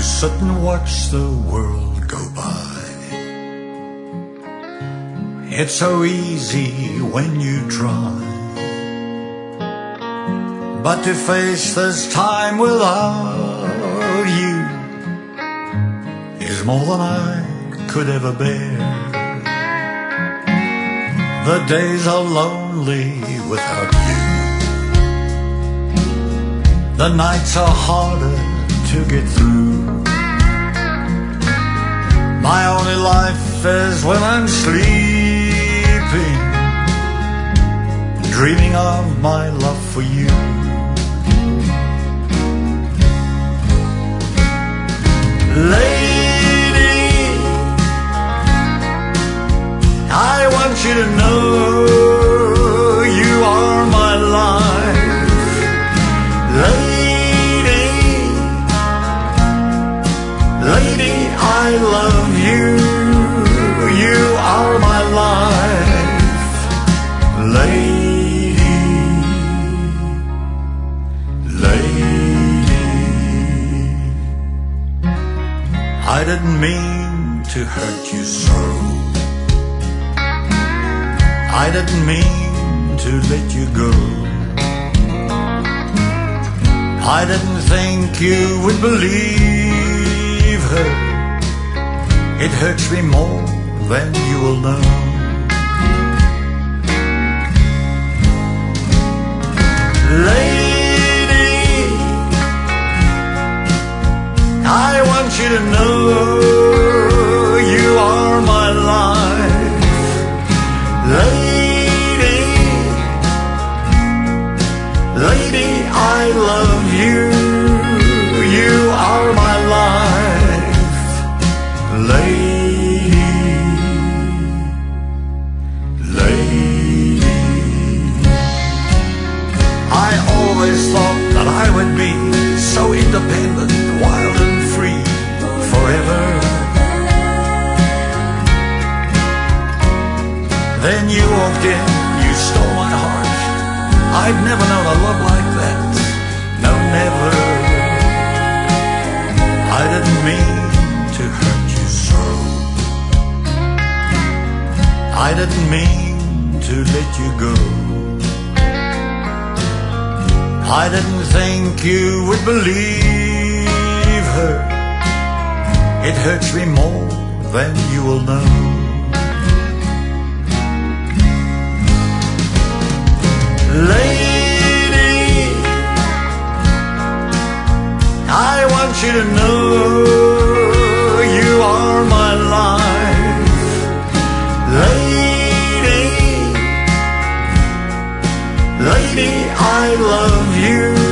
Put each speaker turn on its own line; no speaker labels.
sit and watch the world go by. It's so easy when you try, but to face this time without you is more than I could ever bear. The days are lonely without you. The nights are harder to get through. My only life is when I'm sleeping, dreaming of my love for you. Lady, I want you to know you are my life. Lady, I love you. You are my life. Lady, I didn't mean to hurt you so. I didn't mean to let you go. I didn't think you would believe her. It hurts me more than you will know. Lady, I want you to know you are my life. Lady, I love you. You are my life. Lady, I always thought that I would be so independent, wild and free forever. Then you walked in, you stole my heart. I've never known a love like that. No, never. I didn't mean to hurt you so. I didn't mean to let you go. I didn't think you would believe her. It hurts me more than you will know. Lady, I want you to know you are my life. Lady, I love you.